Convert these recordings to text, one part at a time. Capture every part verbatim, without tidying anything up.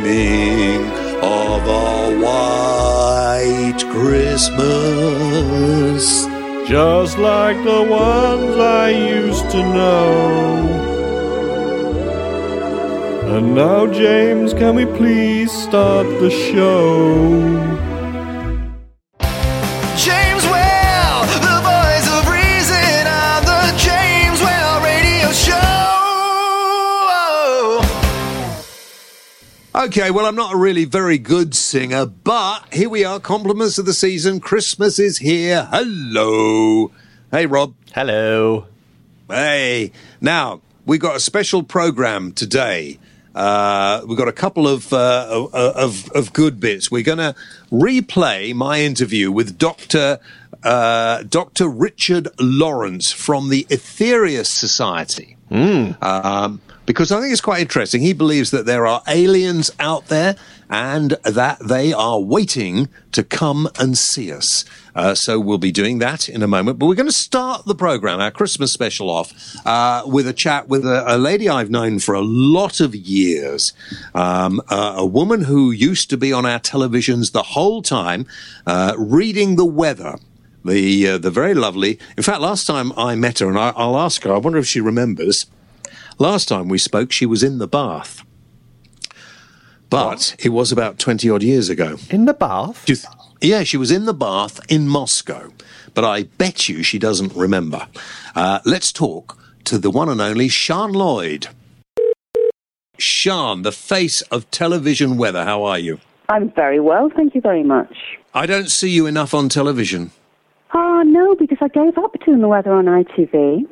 dreaming of a white Christmas, just like the ones I used to know. And now, James, can we please start the show? James Well, the voice of reason on the James Well radio show. Okay, well, I'm not a really very good singer, but here we are, compliments of the season. Christmas is here. Hello. Hey, Rob. Hello. Hey. Now, we got a special program today. Uh, we've got a couple of, uh, of, of good bits. We're going to replay my interview with Doctor Uh, Doctor Richard Lawrence from the Aetherius Society. Mm. Um, because I think it's quite interesting. He believes that there are aliens out there and that they are waiting to come and see us. Uh, so we'll be doing that in a moment. But we're going to start the program, our Christmas special off, uh, with a chat with a, a lady I've known for a lot of years. Um, uh, a woman who used to be on our televisions the whole time, uh, reading the weather. The uh, the very lovely. In fact, last time I met her, and I, I'll ask her, I wonder if she remembers. Last time we spoke, she was in the bath. But what? It was about twenty-odd years ago. In the bath? She th- yeah, she was in the bath in Moscow. But I bet you she doesn't remember. Uh, let's talk to the one and only Sian Lloyd. Sian, the face of television weather, how are you? I'm very well, thank you very much. I don't see you enough on television. Ah, no, because I gave up doing the weather on I T V.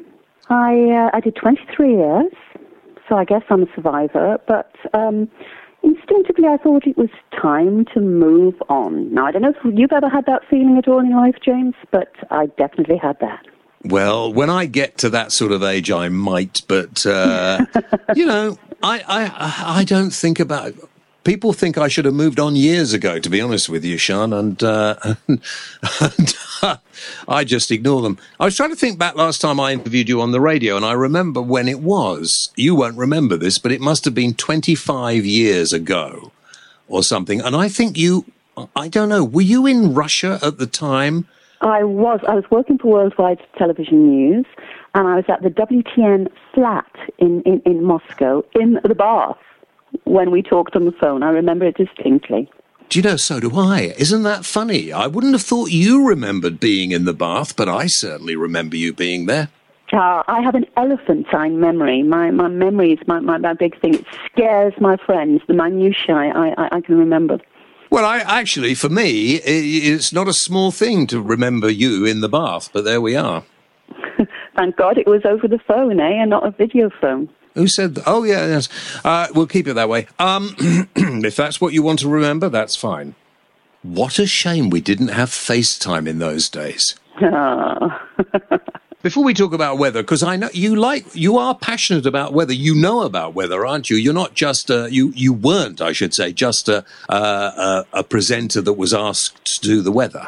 I uh, I did twenty-three years, so I guess I'm a survivor, but um, instinctively I thought it was time to move on. Now, I don't know if you've ever had that feeling at all in your life, James, but I definitely had that. Well, when I get to that sort of age, I might, but, uh, you know, I, I, I don't think about... People think I should have moved on years ago, to be honest with you, Sian, and, uh, and, and uh, I just ignore them. I was trying to think back last time I interviewed you on the radio, and I remember when it was. You won't remember this, but it must have been twenty-five years ago or something. And I think you, I don't know, were you in Russia at the time? I was. I was working for Worldwide Television News, and I was at the W T N flat in, in, in Moscow in the bath. When we talked on the phone, I remember it distinctly. Do you know, so do I. Isn't that funny? I wouldn't have thought you remembered being in the bath, but I certainly remember you being there. Uh, I have an elephantine memory. My my memory is my, my, my big thing. It scares my friends. The minutiae I, I, I can remember. Well, I actually, for me, it, it's not a small thing to remember you in the bath, but there we are. Thank God it was over the phone, eh, and not a video phone. Who said that? Oh, yeah, yes. Uh, we'll keep it that way. Um, if that's what you want to remember, that's fine. What a shame we didn't have FaceTime in those days. Oh. Before we talk about weather, because I know you like, you are passionate about weather. You know about weather, aren't you? You're not just, a, you, you weren't, I should say, just a, a, a presenter that was asked to do the weather.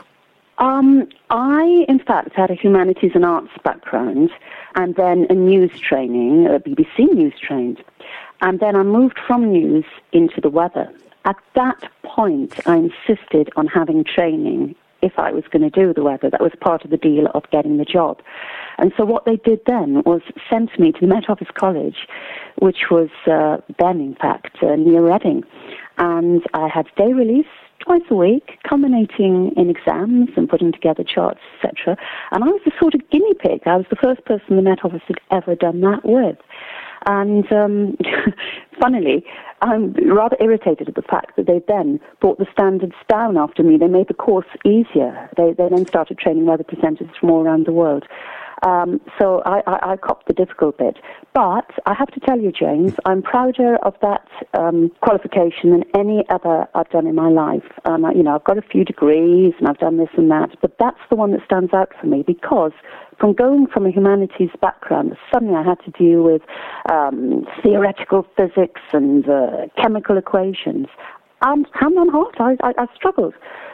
Um, I, in fact, had a humanities and arts background, and then a news training, a B B C news trained. And then I moved from news into the weather. At that point, I insisted on having training if I was going to do the weather. That was part of the deal of getting the job. And so what they did then was sent me to the Met Office College, which was uh, then, in fact, uh, near Reading. And I had day release twice a week, culminating in exams and putting together charts, et cetera. And I was the sort of guinea pig. I was the first person the Met Office had ever done that with. And um, funnily, I'm rather irritated at the fact that they then brought the standards down after me. They made the course easier. They, they then started training weather presenters from all around the world. Um, so I, I, I copped the difficult bit. But I have to tell you, James, I'm prouder of that um, qualification than any other I've done in my life. Um, you know, I've got a few degrees and I've done this and that, but that's the one that stands out for me because from going from a humanities background, suddenly I had to deal with um, theoretical physics and uh, chemical equations. And hand on heart, I, I, I struggled.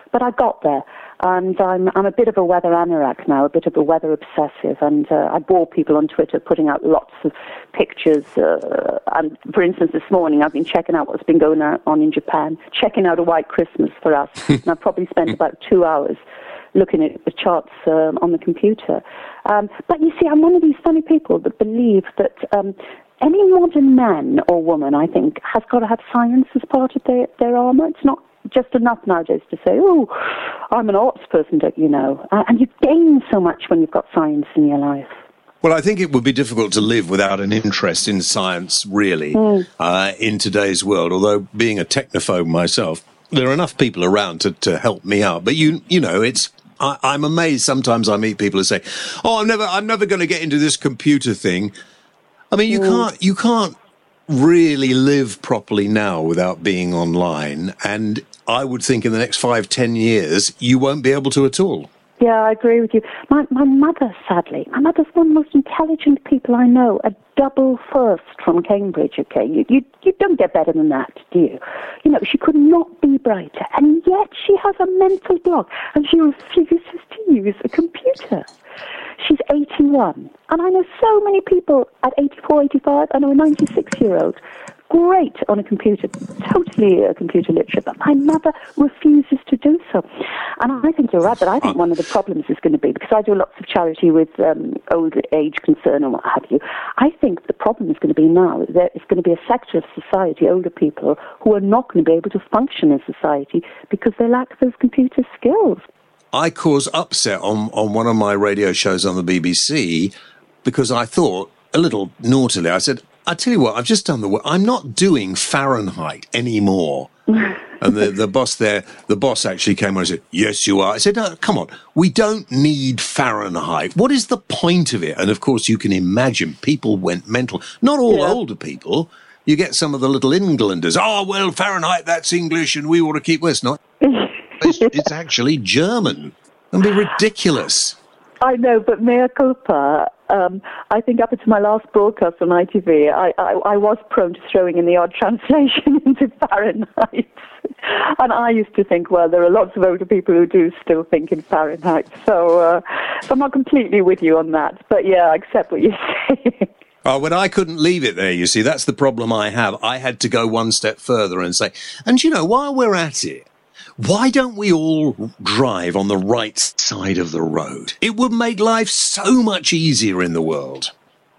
but I got there. And I'm I'm a bit of a weather anorak now, a bit of a weather obsessive, and uh, I bore people on Twitter putting out lots of pictures. Uh, and for instance, this morning I've been checking out what's been going on in Japan, checking out a white Christmas for us, and I've probably spent about two hours looking at the charts um, on the computer. Um, but you see, I'm one of these funny people that believe that um, any modern man or woman, I think, has got to have science as part of their, their armour. It's not just enough nowadays to say, oh, I'm an arts person, don't you know? Uh, and you gain so much when you've got science in your life. Well, I think it would be difficult to live without an interest in science, really, mm. uh, in today's world. Although, being a technophobe myself, there are enough people around to, to help me out. But, you you know, it's I, I'm amazed sometimes I meet people who say, oh, I'm never, I'm never going to get into this computer thing. I mean, you mm. can't, you can't really live properly now without being online. And I would think in the next five, ten years, you won't be able to at all. Yeah, I agree with you. My my mother, sadly, my mother's one of the most intelligent people I know, a double first from Cambridge, okay? You, you, you don't get better than that, do you? You know, she could not be brighter, and yet she has a mental block, and she refuses to use a computer. She's eighty-one, and I know so many people at eighty-four, eighty-five, I know a ninety-six-year-old, great on a computer, totally uh, computer literate, but my mother refuses to do so. And I think you're right, but I think one of the problems is going to be, because I do lots of charity with um, old age concern and what have you, I think the problem is going to be now, there is going to be a sector of society, older people, who are not going to be able to function in society because they lack those computer skills. I caused upset on, on one of my radio shows on the B B C because I thought, a little naughtily, I said, I tell you what, I've just done the work. I'm not doing Fahrenheit anymore. And the, the boss there, the boss actually came on and said, yes, you are. I said, no, come on, we don't need Fahrenheit. What is the point of it? And of course, you can imagine people went mental. Not all yeah. older people. You get some of the little Englanders. Oh, well, Fahrenheit, that's English, and we ought to keep... Well, it's not. It's, it's actually German. It'd be ridiculous. I know, but mea culpa, um, I think up until my last broadcast on I T V, I, I, I was prone to throwing in the odd translation into Fahrenheit. And I used to think, well, there are lots of older people who do still think in Fahrenheit. So, uh, so I'm not completely with you on that. But yeah, I accept what you're saying. Oh, when I couldn't leave it there, you see, that's the problem I have. I had to go one step further and say, and you know, while we're at it, why don't we all drive on the right side of the road? It would make life so much easier in the world.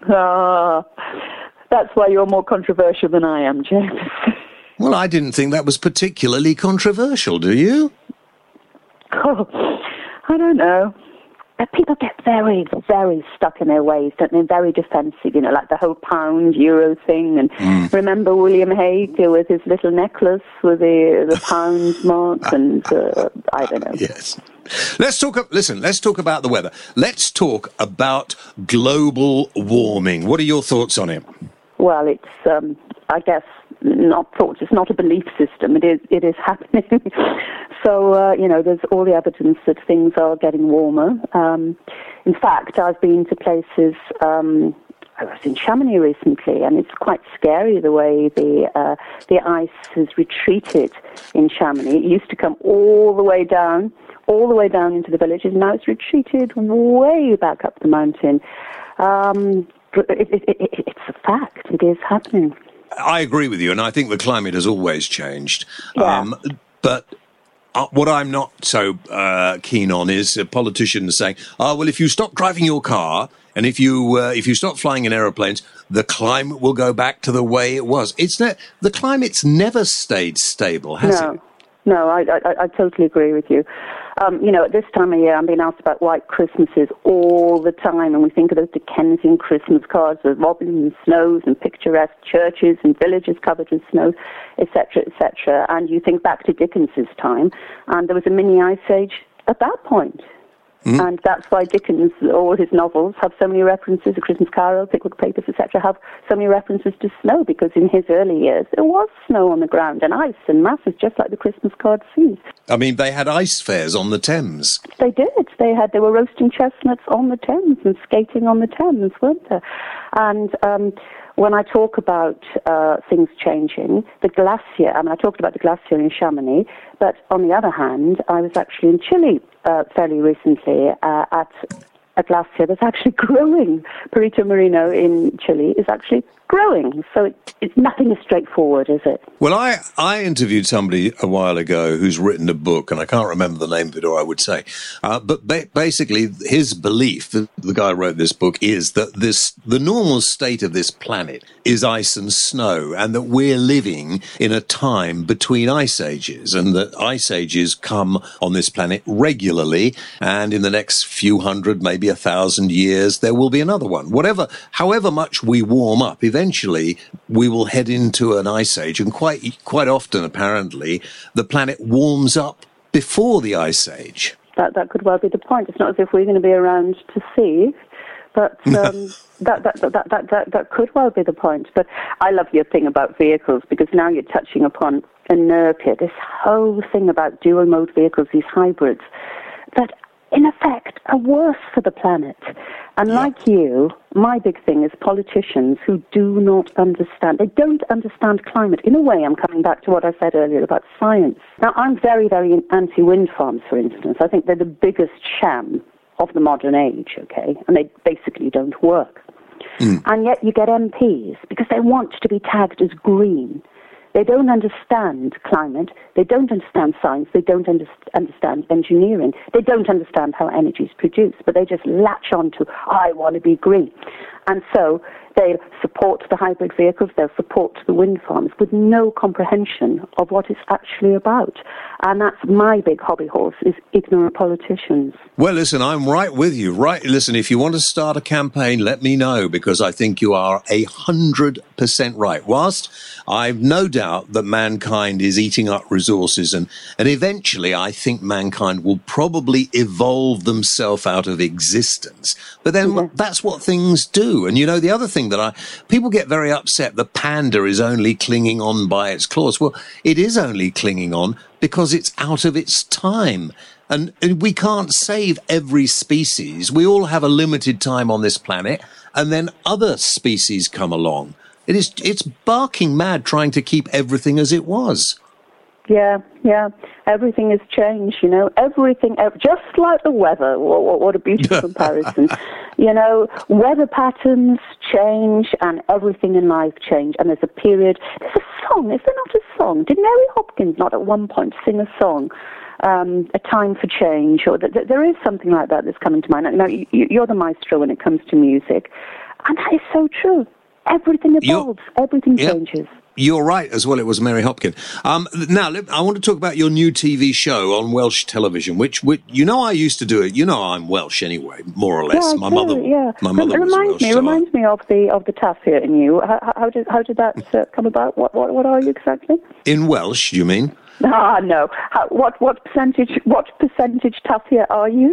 Ah, that's why you're more controversial than I am, James. Well, I didn't think that was particularly controversial, do you? Oh, I don't know. People get very, very stuck in their ways, don't they? Very defensive, you know, like the whole pound euro thing. And mm. remember William Hague with his little necklace with the the pound mark, and uh, I don't know. Yes. Let's talk. Listen, let's talk about the weather. Let's talk about global warming. What are your thoughts on it? Well, it's, um, I guess, not thoughts. It's not a belief system. It is. It is happening. So, uh, you know, there's all the evidence that things are getting warmer. Um, in fact, I've been to places, um, I was in Chamonix recently, and it's quite scary the way the uh, the ice has retreated in Chamonix. It used to come all the way down, all the way down into the villages. Now it's retreated way back up the mountain. Um, it, it, it, it's a fact. It is happening. I agree with you, and I think the climate has always changed. Yeah. Um, but... Uh, what I'm not so uh, keen on is uh, politicians saying, "Oh, well, if you stop driving your car and if you uh, if you stop flying in aeroplanes, the climate will go back to the way it was." It's ne- the climate's never stayed stable, has no. it? No, I, I, I totally agree with you. Um, you know, at this time of year, I'm being asked about white Christmases all the time, and we think of those Dickensian Christmas cards with robins and snows and picturesque churches and villages covered with snow, et cetera, et cetera. And you think back to Dickens's time, and there was a mini ice age at that point. Mm-hmm. And that's why Dickens, all his novels, have so many references, A Christmas Carol, Pickwick Papers, et cetera, have so many references to snow, because in his early years, there was snow on the ground and ice and masses, just like the Christmas card sees. I mean, they had ice fairs on the Thames. They did. They had. They were roasting chestnuts on the Thames and skating on the Thames, weren't they? And um, when I talk about uh, things changing, the glacier, I mean, I talked about the glacier in Chamonix, but on the other hand, I was actually in Chile uh, fairly recently uh, at a glacier that's actually growing. Perito Moreno in Chile is actually growing. So it, it, nothing is straightforward, is it? Well, I, I interviewed somebody a while ago who's written a book, and I can't remember the name of it, or I would say. Uh, but ba- basically, his belief, the, the guy who wrote this book, is that this the normal state of this planet is ice and snow, and that we're living in a time between ice ages, and that ice ages come on this planet regularly, and in the next few hundred, maybe a thousand years, there will be another one. Whatever, however much we warm up, eventually we will head into an ice age, and quite quite often, apparently, the planet warms up before the ice age. That that could well be the point. It's not as if we're going to be around to see, but um, that, that, that, that, that, that could well be the point. But I love your thing about vehicles, because now you're touching upon inertia, this whole thing about dual-mode vehicles, these hybrids, that in effect are worse for the planet. And yeah. like you, my big thing is politicians who do not understand. They don't understand climate. In a way, I'm coming back to what I said earlier about science. Now, I'm very, very anti-wind farms, for instance. I think they're the biggest sham of the modern age, okay? And they basically don't work. Mm. And yet you get M Ps because they want to be tagged as green. They don't understand climate, they don't understand science, they don't under- understand engineering, they don't understand how energy is produced, but they just latch on to, I want to be green. And so they'll support the hybrid vehicles, they'll support the wind farms with no comprehension of what it's actually about. And that's my big hobby horse, is ignorant politicians. Well, listen, I'm right with you. Right, listen, if you want to start a campaign, let me know, because I think you are a hundred percent right. Whilst I've no doubt that mankind is eating up resources, and, and eventually I think mankind will probably evolve themselves out of existence. But then yeah. that's what things do. And you know, the other thing that I, people get very upset, the panda is only clinging on by its claws. Well, it is only clinging on because it's out of its time. And, and we can't save every species. We all have a limited time on this planet, and then other species come along. It is, it's barking mad trying to keep everything as it was. Yeah, yeah. Everything has changed, you know. Everything, just like the weather. What, what a beautiful comparison. You know, weather patterns change and everything in life change. And there's a period, there's a song, is there not a song? Did Mary Hopkins not at one point sing a song? Um, a time for change, or th- th- there is something like that that's coming to mind. Now, you, you're the maestro when it comes to music, and that is so true. Everything evolves, you're, everything yep. changes. You're right as well. It was Mary Hopkins. Um, now, I want to talk about your new T V show on Welsh television, which, which you know, I used to do it. You know, I'm Welsh anyway, more or less. Yeah, my do, mother, yeah. my mother It was reminds Welsh. me, So reminds me of the of the Tafia in you. How, how did how did that uh, come about? What what what are you exactly? In Welsh, you mean? Ah, no. How, what what percentage what percentage Tafia are you?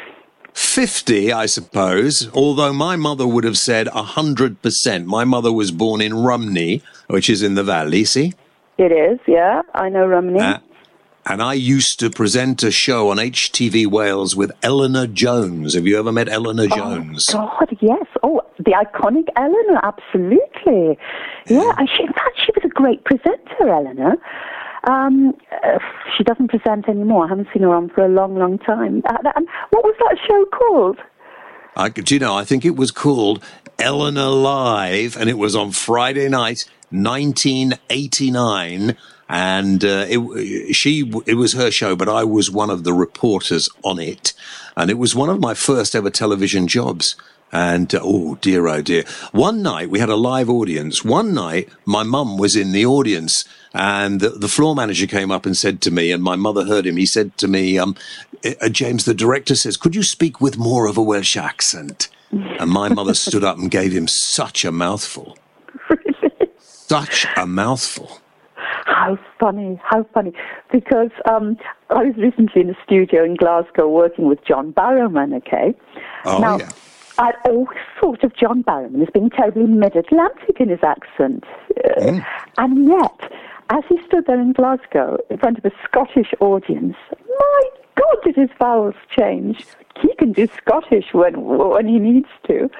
Fifty, I suppose, although my mother would have said a hundred percent. My mother was born in Rumney, which is in the valley, see? It is, yeah. I know Rumney. Uh, and I used to present a show on H T V Wales with Eleanor Jones. Have you ever met Eleanor Jones? Oh, God, yes. Oh, the iconic Eleanor, absolutely. Yeah, yeah. And she, in fact, she was a great presenter, Eleanor. Um, uh, she doesn't present anymore. I haven't seen her on for a long, long time. Uh, and what was that show called? I, do you know, I think it was called Eleanor Live, and it was on Friday night, nineteen eighty-nine, and uh, it, she, it was her show, but I was one of the reporters on it, and it was one of my first ever television jobs. And, uh, oh, dear, oh, dear. One night, we had a live audience. One night, my mum was in the audience, and the, the floor manager came up and said to me, and my mother heard him, he said to me, um, uh, James, the director says, could you speak with more of a Welsh accent? And my mother stood up and gave him such a mouthful. Really? Such a mouthful. How funny, how funny. Because um, I was recently in a studio in Glasgow working with John Barrowman, okay? Oh, now, yeah. I'd always thought of John Barrowman as being terribly mid-Atlantic in his accent. Mm. And yet, as he stood there in Glasgow in front of a Scottish audience, my God, did his vowels change. He can do Scottish when when he needs to.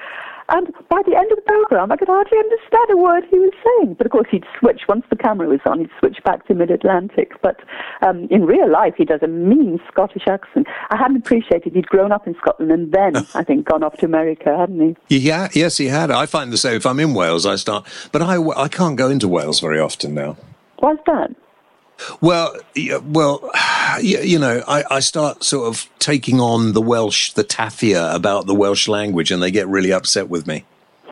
And by the end of the programme, I could hardly understand a word he was saying. But of course, he'd switch, once the camera was on, he'd switch back to mid-Atlantic. But um, in real life, he does a mean Scottish accent. I hadn't appreciated he'd grown up in Scotland and then, I think, gone off to America, hadn't he? Yeah, yes, he had. I find the same. If I'm in Wales, I start... But I, I can't go into Wales very often now. Why's that? Well, yeah, well, you, you know, I, I start sort of taking on the Welsh, the tafia about the Welsh language, and they get really upset with me.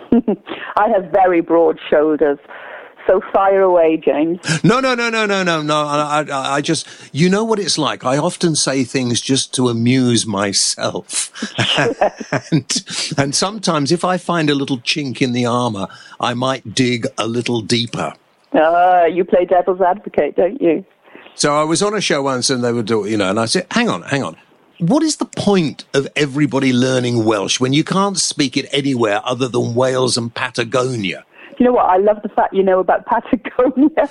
I have very broad shoulders, so fire away, James. No, no, no, no, no, no, no. I, I, I just, you know what it's like. I often say things just to amuse myself, and and sometimes if I find a little chink in the armour, I might dig a little deeper. Ah, uh, you play devil's advocate, don't you? So I was on a show once and they were doing, you know, and I said, hang on, hang on. What is the point of everybody learning Welsh when you can't speak it anywhere other than Wales and Patagonia? You know what? I love the fact you know about Patagonia.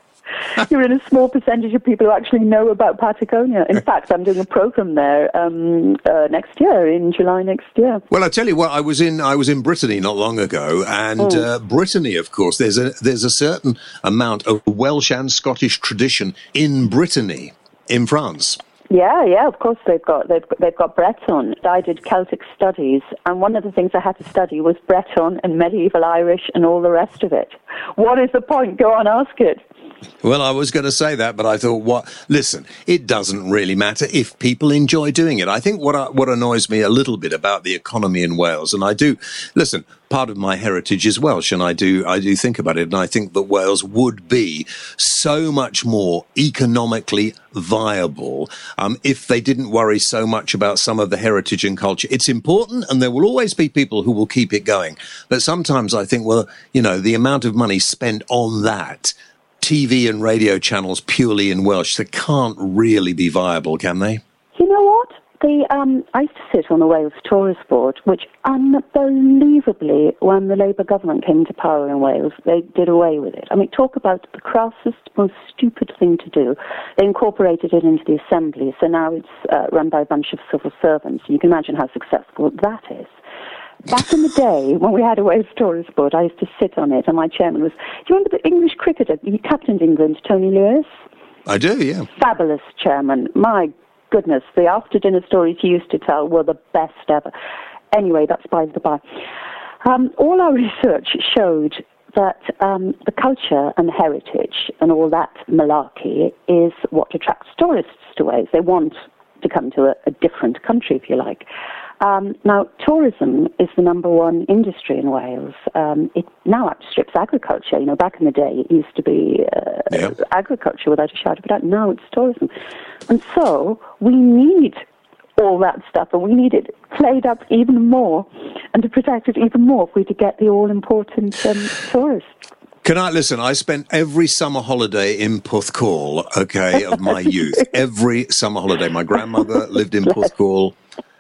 You're in a small percentage of people who actually know about Patagonia. In fact, I'm doing a program there um, uh, next year, in July next year. Well, I tell you what, I was in I was in Brittany not long ago, and mm. uh, Brittany, of course, there's a there's a certain amount of Welsh and Scottish tradition in Brittany, in France. Yeah, yeah, of course they've got they've they've got Breton. I did Celtic studies, and one of the things I had to study was Breton and medieval Irish and all the rest of it. What is the point? Go on, ask it. Well, I was going to say that, but I thought, what? Listen, it doesn't really matter if people enjoy doing it. I think what uh, what annoys me a little bit about the economy in Wales, and I do, listen, part of my heritage is Welsh, and I do I do think about it, and I think that Wales would be so much more economically viable um, if they didn't worry so much about some of the heritage and culture. It's important, and there will always be people who will keep it going. But sometimes I think, well, you know, the amount of money spent on that, T V and radio channels purely in Welsh, they can't really be viable, can they? You know what? The um, I used to sit on the Wales Tourist Board, which unbelievably, when the Labour government came to power in Wales, they did away with it. I mean, talk about the crassest, most stupid thing to do. They incorporated it into the Assembly, so now it's uh, run by a bunch of civil servants. You can imagine how successful that is. Back in the day, when we had a Wales Tourist Board, I used to sit on it, and my chairman was... Do you remember the English cricketer? He captained England, Tony Lewis? I do, yeah. Fabulous chairman. My goodness, the after-dinner stories he used to tell were the best ever. Anyway, that's by the by. Um, all our research showed that um, the culture and the heritage and all that malarkey is what attracts tourists to Wales. They want to come to a, a different country, if you like. Um, now, tourism is the number one industry in Wales. Um, it now outstrips agriculture. You know, back in the day, it used to be uh, yeah. agriculture without a shadow of a doubt. Now it's tourism. And so we need all that stuff, and we need it played up even more and to protect it even more if we're to get the all-important um, tourists. Can I, listen, I spent every summer holiday in Porthcawl, okay, of my youth. Every summer holiday. My grandmother lived in Porthcawl.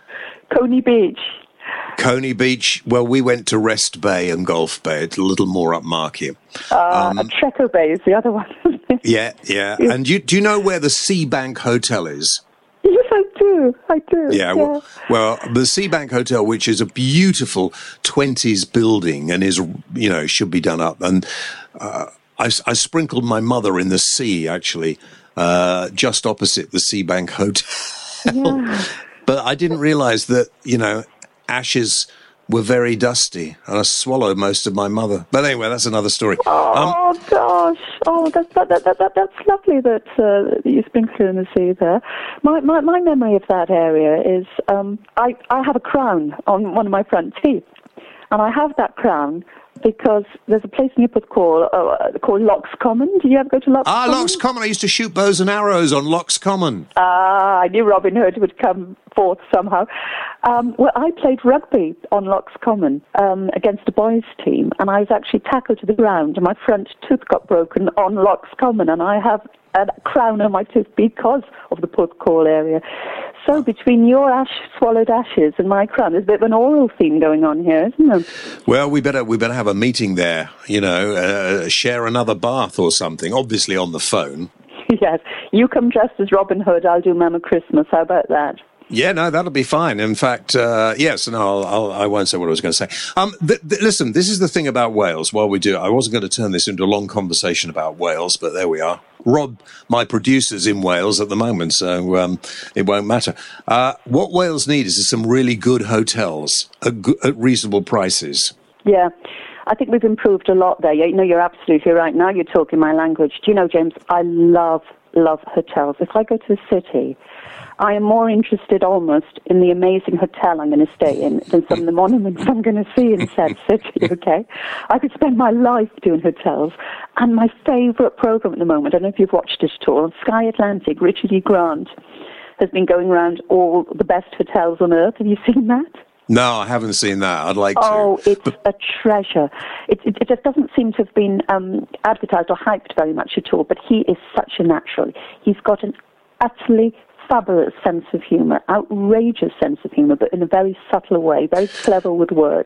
Coney Beach. Coney Beach. Well, we went to Rest Bay and Gulf Bay. It's a little more upmarket. Uh, um, Treco Bay is the other one. yeah, yeah. And you, do you know where the Seabank Hotel is? Yes, I do. I do. Yeah, yeah. Well, well, the Seabank Hotel, which is a beautiful twenties building and is, you know, should be done up. And uh, I, I sprinkled my mother in the sea, actually, uh, just opposite the Seabank Hotel. Yeah. But I didn't realise that, you know, ashes were very dusty, and I swallowed most of my mother. But anyway, that's another story. Oh, um, gosh. Oh, that's, that, that, that, that's lovely that uh, you sprinkle in the sea there. My, my, my memory of that area is um, I, I have a crown on one of my front teeth, and I have that crown because there's a place near Porthcawl uh, called Lochs Common. Do you ever go to Lochs ah, Common? Ah, Lochs Common. I used to shoot bows and arrows on Lochs Common. Ah, I knew Robin Hood would come forth somehow. Um, well, I played rugby on Lochs Common um, against a boys' team, and I was actually tackled to the ground, and my front tooth got broken on Lochs Common, and I have a crown on my tooth because of the Porthcawl area. So between your ash swallowed ashes and my crown, there's a bit of an oral theme going on here, isn't there? Well, we better we better have a meeting there. You know, uh, share another bath or something. Obviously on the phone. Yes, you come dressed as Robin Hood. I'll do Mama Christmas. How about that? Yeah, no, that'll be fine. In fact, uh, yes, no, I'll, I'll, I won't say what I was going to say. Um, th- th- listen, this is the thing about Wales. While we do, I wasn't going to turn this into a long conversation about Wales, but there we are. Rob, my producer's in Wales at the moment, so um, it won't matter. Uh, what Wales needs is some really good hotels at, go- at reasonable prices. Yeah. I think we've improved a lot there. You know, you're absolutely right. Now you're talking my language. Do you know, James, I love, love hotels. If I go to a city, I am more interested almost in the amazing hotel I'm going to stay in than some of the monuments I'm going to see in said city, okay? I could spend my life doing hotels. And my favourite programme at the moment, I don't know if you've watched it at all, on Sky Atlantic, Richard E. Grant has been going around all the best hotels on earth. Have you seen that? No, I haven't seen that. I'd like oh, to. Oh, it's a treasure. It, it, it just doesn't seem to have been um, advertised or hyped very much at all, but he is such a natural. He's got an utterly fabulous sense of humour, outrageous sense of humour, but in a very subtle way, very clever with words,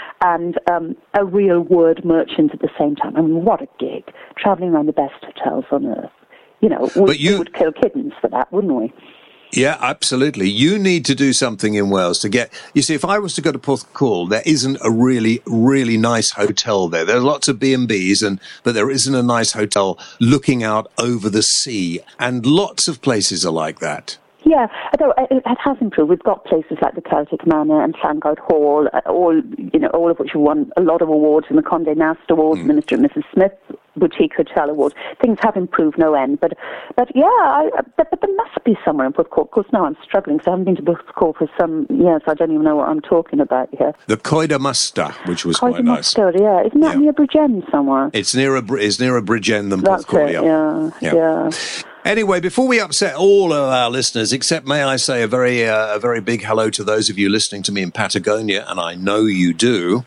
and um, a real word merchant at the same time. I mean, what a gig, travelling around the best hotels on earth. You know, we, you... we would kill kittens for that, wouldn't we? Yeah, absolutely. You need to do something in Wales to get... You see, if I was to go to Porthcawl, there isn't a really, really nice hotel there. There's lots of B and B's, and but there isn't a nice hotel looking out over the sea. And lots of places are like that. Yeah, although it, it has improved. We've got places like the Celtic Manor and Llangard Hall, all you know, all of which have won a lot of awards, and the Condé Nast Awards, mm. the Mister and Missus Smith Boutique Hotel Awards. Things have improved no end, but but yeah, I, but, but there must be somewhere in Porthcawl. Of course, now I'm struggling because I haven't been to Porthcawl for some years. I don't even know what I'm talking about here. The Coed y Muster, which was Coed quite nice. Muster, yeah, isn't that yeah. near Bridgend somewhere? It's nearer. It's nearer Bridgend than That's Porthcawl. It, yeah. yeah, yeah. yeah. Anyway, before we upset all of our listeners, except may I say a very uh, a very big hello to those of you listening to me in Patagonia, and I know you do.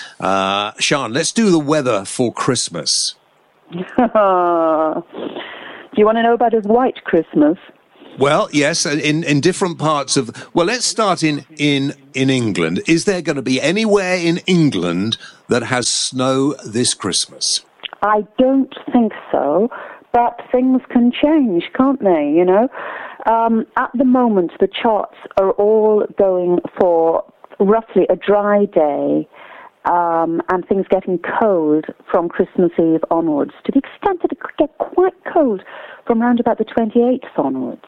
Uh, Sian, let's do the weather for Christmas. Do you want to know about a white Christmas? Well, yes, in, in different parts of... Well, let's start in, in, in England. Is there going to be anywhere in England that has snow this Christmas? I don't think so. But things can change, can't they, you know? Um, at the moment, the charts are all going for roughly a dry day um, and things getting cold from Christmas Eve onwards, to the extent that it could get quite cold from around about the twenty-eighth onwards.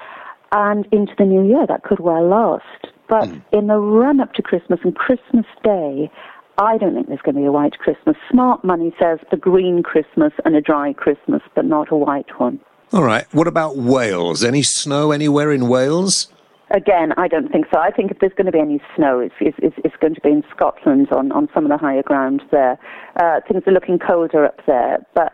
And into the new year, that could well last. But mm. in the run-up to Christmas and Christmas Day, I don't think there's going to be a white Christmas. Smart money says a green Christmas and a dry Christmas, but not a white one. All right. What about Wales? Any snow anywhere in Wales? Again, I don't think so. I think if there's going to be any snow, it's, it's, it's going to be in Scotland on, on some of the higher ground there. Uh, things are looking colder up there, but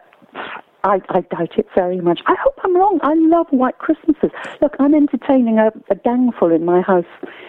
I, I doubt it very much. I hope I'm wrong. I love white Christmases. Look, I'm entertaining a, a gangful in my house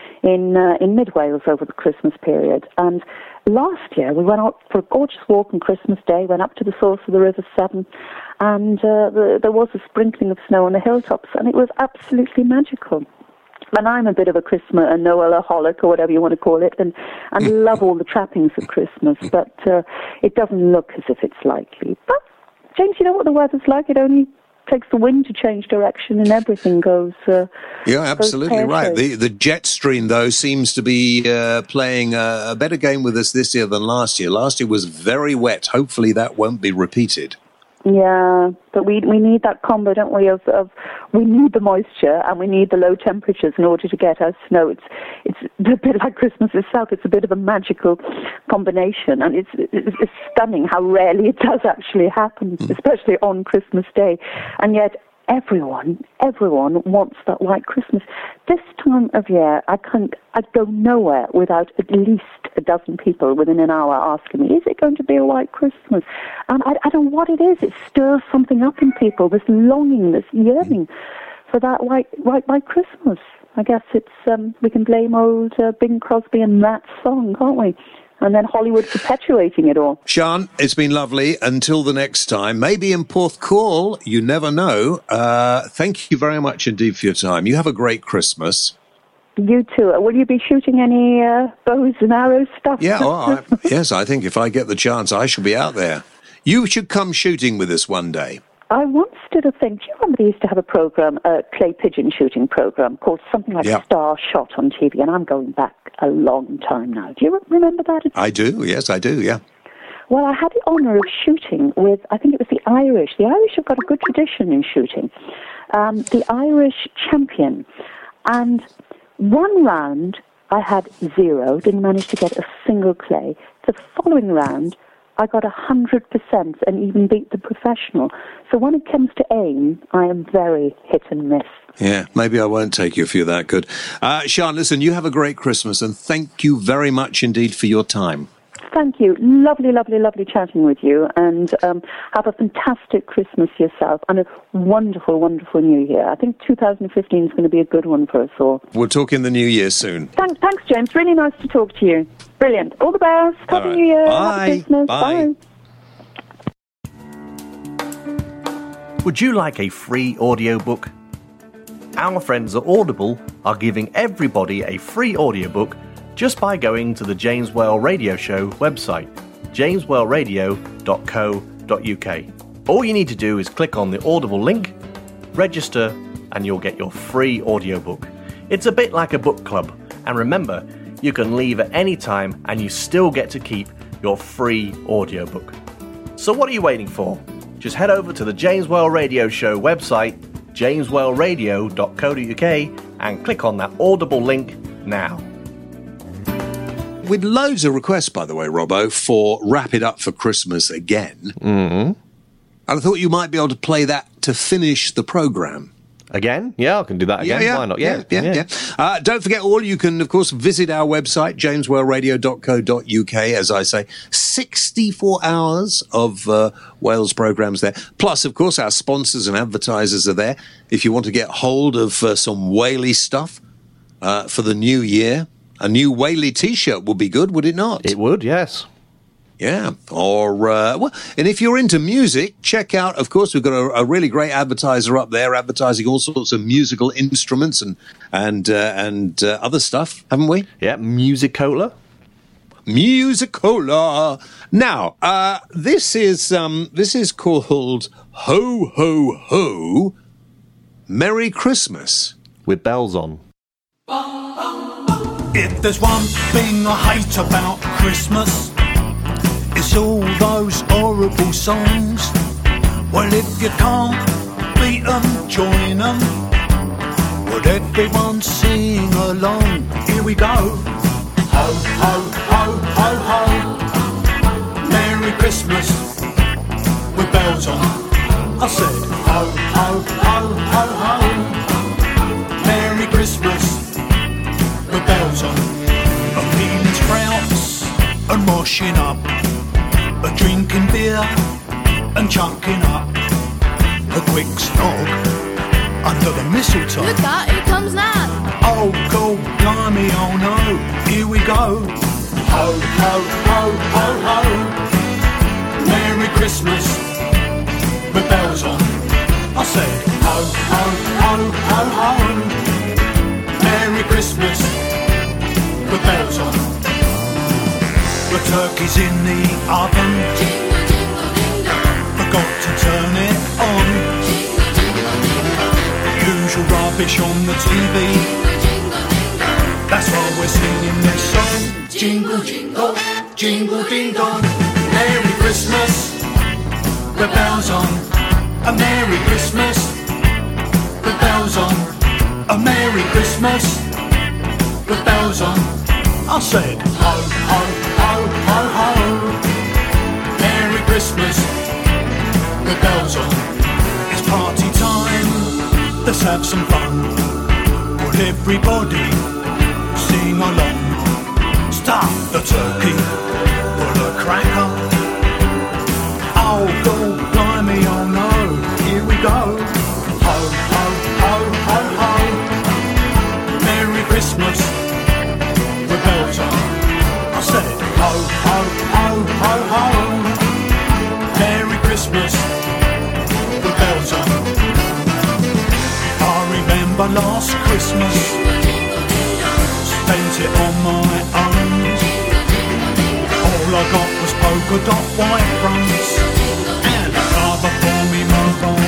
in uh, in Mid-Wales over the Christmas period, and last year we went out for a gorgeous walk on Christmas Day, went up to the source of the River Severn, and uh, the, there was a sprinkling of snow on the hilltops, and it was absolutely magical. And I'm a bit of a Christmas, a Noelaholic, or whatever you want to call it, and, and love all the trappings of Christmas, but uh, it doesn't look as if it's likely. But, James, you know what the weather's like? It only takes the wind to change direction and everything goes uh, Yeah, absolutely goes right. The the jet stream, though, seems to be uh, playing a, a better game with us this year than last year. Last year was very wet. Hopefully that won't be repeated. Yeah, but we we need that combo, don't we, of, of we need the moisture and we need the low temperatures in order to get our snow. It's it's a bit like Christmas itself. It's a bit of a magical combination, and it's it's, it's stunning how rarely it does actually happen, mm. especially on Christmas Day. And yet everyone, everyone wants that white Christmas. This time of year, I can't, I'd go nowhere without at least a dozen people within an hour asking me, is it going to be a white Christmas? And I, I don't know what it is. It stirs something up in people, this longing, this yearning for that white, white, white Christmas. I guess it's, um, we can blame old uh, Bing Crosby and that song, can't we? And then Hollywood perpetuating it all. Sian, it's been lovely. Until the next time, maybe in Porthcawl, you never know. Uh, thank you very much indeed for your time. You have a great Christmas. You too. Will you be shooting any uh, bows and arrows stuff? Yeah, oh, I, yes, I think if I get the chance, I shall be out there. You should come shooting with us one day. I once did a thing. Do you remember they used to have a program, a clay pigeon shooting program called something like Yeah. Star Shot on T V? And I'm going back a long time now. Do you re- remember that? I do, yes, I do, yeah. Well, I had the honour of shooting with, I think it was the Irish. The Irish have got a good tradition in shooting. Um, the Irish champion. And one round, I had zero, didn't manage to get a single clay. The following round, I got one hundred percent and even beat the professional. So when it comes to aim, I am very hit and miss. Yeah, maybe I won't take you if you're that good. Uh, Sian, listen, you have a great Christmas, and thank you very much indeed for your time. Thank you. Lovely, lovely, lovely chatting with you. And um, have a fantastic Christmas yourself and a wonderful, wonderful New Year. I think two thousand fifteen is going to be a good one for us all. We'll talk in the new year soon. Thanks, thanks, James. Really nice to talk to you. Brilliant. All the best. Happy All right. New Year. Bye. Happy Christmas. Bye. Bye. Would you like a free audiobook? Our friends at Audible are giving everybody a free audiobook just by going to the James Whale Radio Show website, james whale radio dot co dot uk. All you need to do is click on the Audible link, register, and you'll get your free audiobook. It's a bit like a book club, and remember, you can leave at any time and you still get to keep your free audiobook. So what are you waiting for? Just head over to the James Whale Radio Show website, james whale radio dot co dot uk, and click on that Audible link now. With loads of requests, by the way, Robbo, for Wrap It Up for Christmas again. Mm-hmm. And I thought you might be able to play that to finish the programme. Again? Yeah, I can do that again. Yeah, yeah, Why not? Yeah, yeah, yeah. yeah. Uh, don't forget, all you can, of course, visit our website, james whale radio dot co dot uk. As I say, sixty-four hours of uh, Wales programmes there. Plus, of course, our sponsors and advertisers are there. If you want to get hold of uh, some Whaley stuff uh, for the new year, a new Whaley T-shirt would be good, would it not? It would, yes. Yeah, or, uh, well, and if you're into music, check out, of course, we've got a, a really great advertiser up there advertising all sorts of musical instruments and and uh, and uh, other stuff, haven't we? Yeah, Musicola. Musicola. Now, uh, this is um, this is called Ho Ho Ho, Merry Christmas. With bells on. If there's one thing I hate about Christmas, it's all those horrible songs. Well, if you can't beat 'em, join 'em. Would everyone sing along? Here we go. Ho, ho, ho, ho, ho. Merry Christmas with bells on. I said ho, ho, ho, ho, ho. Merry Christmas with bells on. A peeling sprouts and washing up, a drinking beer and chunking up, a quick snog under the mistletoe. Look out, here comes Nan. Oh, God, blimey, oh no, here we go. Ho, ho, ho, ho, ho. Merry Christmas with bells on. I said ho, ho, ho, ho, ho. Merry Christmas with bells on. The turkey's in the oven, Jingle, jingle, jingle. forgot to turn it on. Jingle, jingle, jingle. Usual rubbish on the T V, Jingle, jingle, jingle. that's why we're singing this song. Jingle, jingle, jingle, ding dong. Merry Christmas with bells on. A Merry Christmas with bells on. A Merry Christmas with bells on. I said ho, ho, ho, ho, ho. Merry Christmas with bells on. It's party time, let's have some fun. Will everybody sing along? Stuff the turkey, put a cracker. Oh, God, blimey, oh no, here we go. Ho, ho, ho, ho, ho. Merry Christmas with bells on. I said ho, ho, ho, ho, ho. Merry Christmas with bells on. I remember last Christmas, spent it on my own. All I got was polka dot white fronts and a cover for me mobile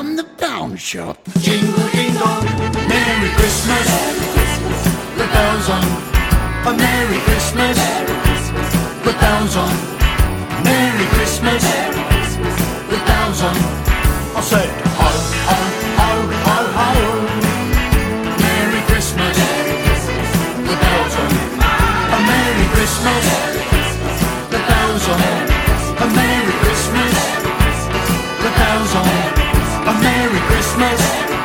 from the pound shop. Jingle ding dong, Merry Christmas. The bells on. A Merry Christmas. The bells on. Merry Christmas. The bells on. I said ho ho ho ho ho. Merry Christmas. The bells on. A Merry Christmas. The bells on. A Merry Christmas. The bells on. A Merry Christmas.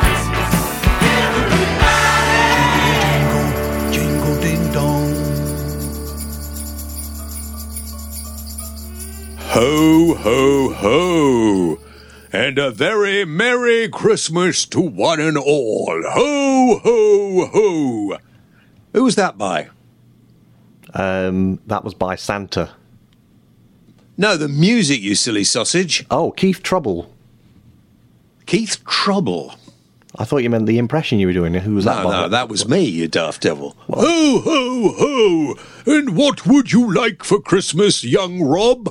Jingle, jingle ding dong. Ho, ho, ho. And a very Merry Christmas to one and all. Ho, ho, ho. Who was that by? Um, that was by Santa. No, the music, you silly sausage. Oh, Keith Trouble. Keith Trouble. I thought you meant the impression you were doing. Who was that No, by? no, that was me, you daft devil. Ho, ho, ho. And what would you like for Christmas, young Rob?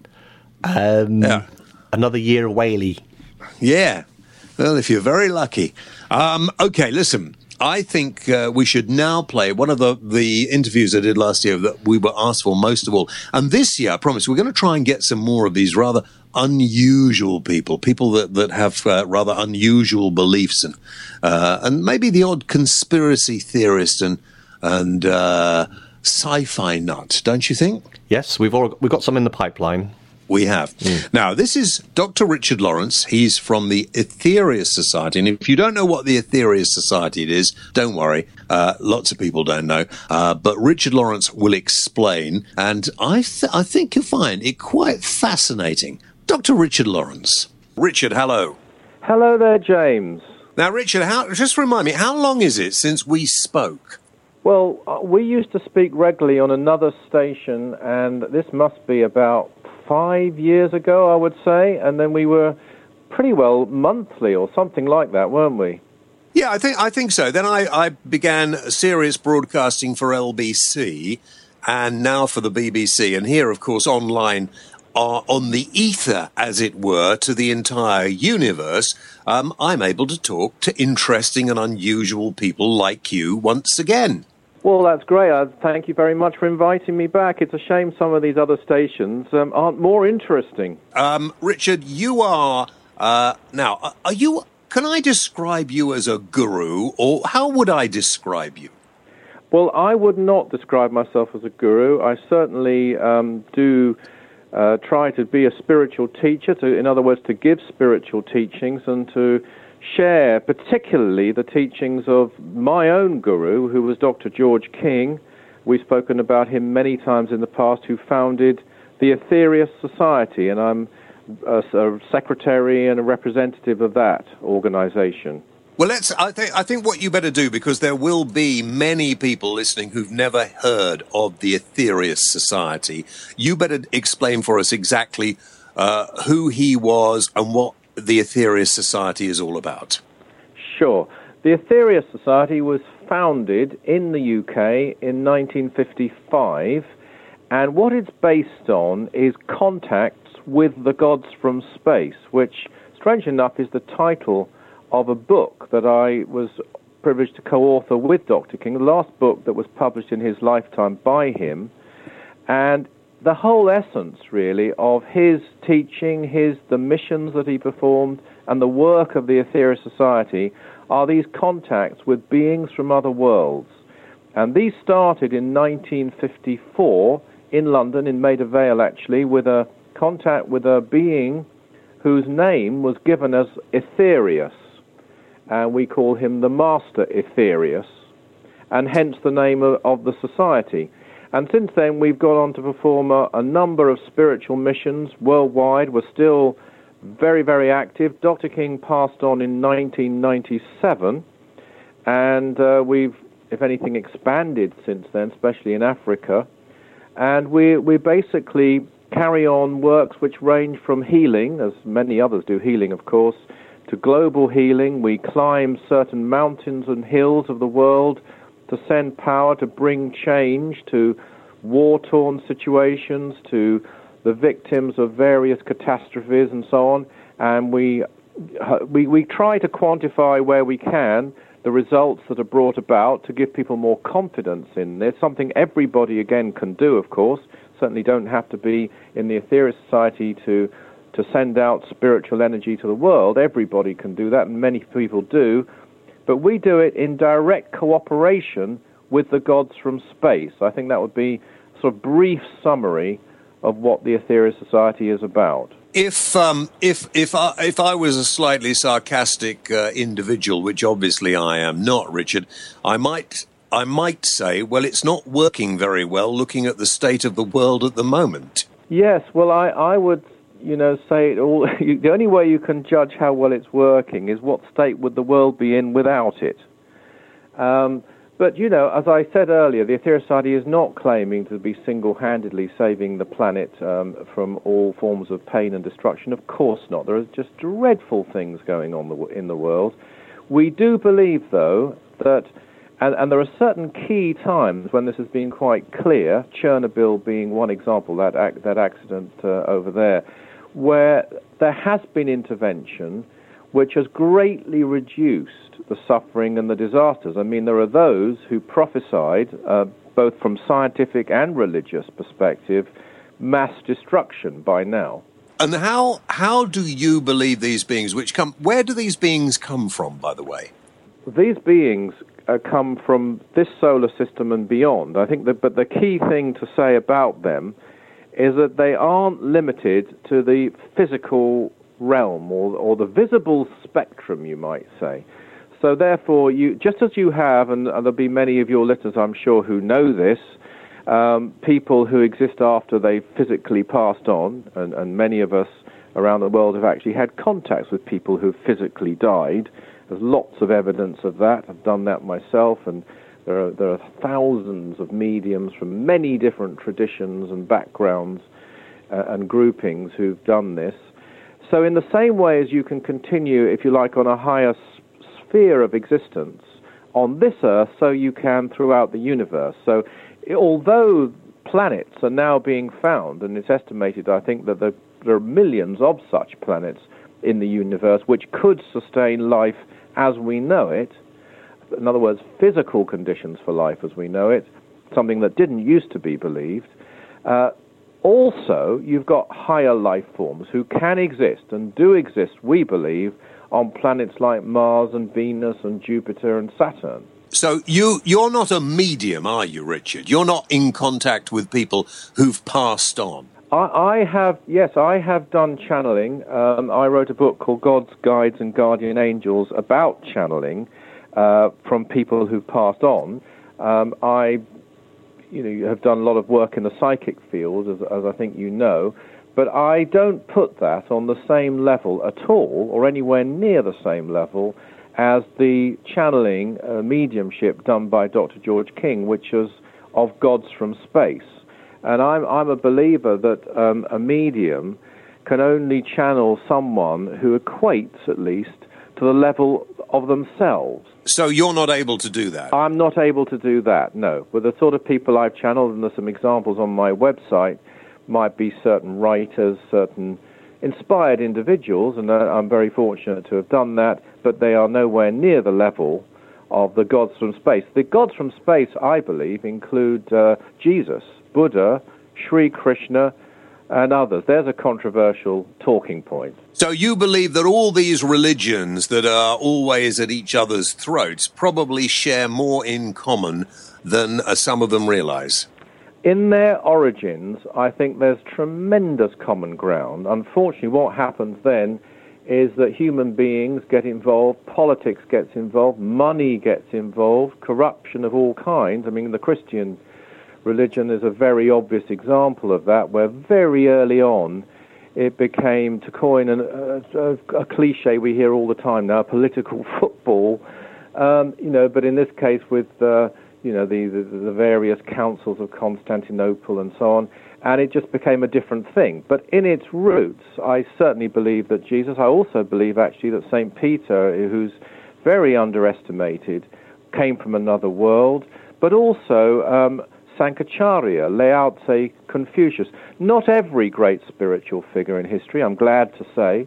Um, Yeah. Another year of Whaley. Yeah. Well, if you're very lucky. Um, okay, listen. I think uh, we should now play one of the, the interviews I did last year that we were asked for most of all. And this year, I promise, we're going to try and get some more of these rather unusual people, people that, that have uh, rather unusual beliefs and uh, and maybe the odd conspiracy theorist and, and uh, sci-fi nut, don't you think? Yes, we've all, we've got some in the pipeline. We have. Now, this is Doctor Richard Lawrence. He's from the Aetherius Society. And if you don't know what the Aetherius Society is, don't worry. Uh, lots of people don't know. Uh, but Richard Lawrence will explain. And I, th- I think you'll find it quite fascinating. Doctor Richard Lawrence. Richard, hello. Hello there, James. Now, Richard, how, just remind me, how long is it since we spoke? Well, uh, we used to speak regularly on another station, and this must be about five years ago, I would say, and then we were pretty well monthly or something like that, weren't we? Yeah, I think I think so. Then I, I began serious broadcasting for L B C and now for the B B C. And here, of course, online, are on the ether, as it were, to the entire universe, um, I'm able to talk to interesting and unusual people like you once again. Well, that's great. Uh, thank you very much for inviting me back. It's a shame some of these other stations um, aren't more interesting. Um, Richard, you are... Uh, now, are you... Can I describe you as a guru, or how would I describe you? Well, I would not describe myself as a guru. I certainly um, do uh, try to be a spiritual teacher, to, in other words, to give spiritual teachings and to share particularly the teachings of my own guru, who was Doctor George King. We've spoken about him many times in the past, who founded the Aetherius Society, and I'm a, a secretary and a representative of that organization. Well, let's. I think. I think what you better do, because there will be many people listening who've never heard of the Aetherius Society. You better explain for us exactly uh, who he was and what the Aetherius Society is all about. Sure. The Aetherius Society was founded in the U K in nineteen fifty-five, and what it's based on is contacts with the gods from space, which, strange enough, is the title of a book that I was privileged to co-author with Doctor King, the last book that was published in his lifetime by him. And the whole essence, really, of his teaching, his the missions that he performed, and the work of the Aetherius Society are these contacts with beings from other worlds. And these started in nineteen fifty-four in London, in Maida Vale, actually, with a contact with a being whose name was given as Aetherius. And we call him the Master Aetherius, and hence the name of, of the society. And since then, we've gone on to perform a, a number of spiritual missions worldwide. We're still very, very active. Doctor King passed on in nineteen ninety-seven, and uh, we've, if anything, expanded since then, especially in Africa. And we we basically carry on works which range from healing, as many others do healing, of course, to global healing. We climb certain mountains and hills of the world to send power, to bring change to war-torn situations, to the victims of various catastrophes and so on. And we we, we try to quantify where we can the results that are brought about to give people more confidence in this, something everybody, again, can do, of course. Certainly don't have to be in the Aetherius Society to, to send out spiritual energy to the world. Everybody can do that, and many people do. But we do it in direct cooperation with the gods from space. I think that would be a sort of brief summary of what the Aetherius Society is about. If um, if if I, if I was a slightly sarcastic uh, individual, which obviously I am not, Richard, I might I might say, well, it's not working very well, looking at the state of the world at the moment. Yes, well, I, I would, you know, say it all. The only way you can judge how well it's working is what state would the world be in without it. Um, But, you know, as I said earlier, the Aetherius Society is not claiming to be single-handedly saving the planet um, from all forms of pain and destruction. Of course not. There are just dreadful things going on the, in the world. We do believe, though, that, and, and there are certain key times when this has been quite clear, Chernobyl being one example, that, ac- that accident uh, over there, where there has been intervention which has greatly reduced the suffering and the disasters. I mean, there are those who prophesied, uh, both from scientific and religious perspective, mass destruction by now. And how how do you believe these beings, which come, where do these beings come from, by the way? These beings uh, come from this solar system and beyond. I think that, but the key thing to say about them is that they aren't limited to the physical realm or, or the visible spectrum, you might say. So therefore, you, just as you have, and, and there'll be many of your listeners, I'm sure, who know this, um, people who exist after they've physically passed on, and, and many of us around the world have actually had contacts with people who've physically died. There's lots of evidence of that. I've done that myself, and there are, there are thousands of mediums from many different traditions and backgrounds uh, and groupings who've done this. So in the same way as you can continue, if you like, on a higher sphere of existence on this Earth, so you can throughout the universe. So although planets are now being found, and it's estimated, I think, that there, there are millions of such planets in the universe which could sustain life as we know it, in other words, physical conditions for life as we know it, something that didn't used to be believed, uh, also, you've got higher life forms who can exist and do exist, we believe, on planets like Mars and Venus and Jupiter and Saturn. So you, you're not a medium, are you, Richard? You're not in contact with people who've passed on? I, I have, yes, I have done channeling. Um, I wrote a book called God's Guides and Guardian Angels about channeling uh, from people who've passed on. Um, I... You know, you have done a lot of work in the psychic field, as, as I think you know, but I don't put that on the same level at all, or anywhere near the same level, as the channeling uh, mediumship done by Doctor George King, which is of gods from space. And I'm, I'm a believer that um, a medium can only channel someone who equates, at least, to the level of themselves. So you're not able to do that? I'm not able to do that, no. With the sort of people I've channeled, and there's some examples on my website, might be certain writers, certain inspired individuals, and uh, I'm very fortunate to have done that, but they are nowhere near the level of the gods from space. The gods from space, I believe, include uh, Jesus, Buddha, Sri Krishna, and others. There's a controversial talking point. So you believe that all these religions that are always at each other's throats probably share more in common than uh, some of them realize? In their origins, I think there's tremendous common ground. Unfortunately, what happens then is that human beings get involved, politics gets involved, money gets involved, corruption of all kinds. I mean, the Christian religion is a very obvious example of that, where very early on it became, to coin an, a, a cliche we hear all the time now, political football, um, you know, but in this case with, uh, you know, the, the, the various councils of Constantinople and so on, and it just became a different thing. But in its roots, I certainly believe that Jesus, I also believe actually that Saint Peter, who's very underestimated, came from another world, but also um, Sankacharya, Lao Tse, Confucius. Not every great spiritual figure in history, I'm glad to say,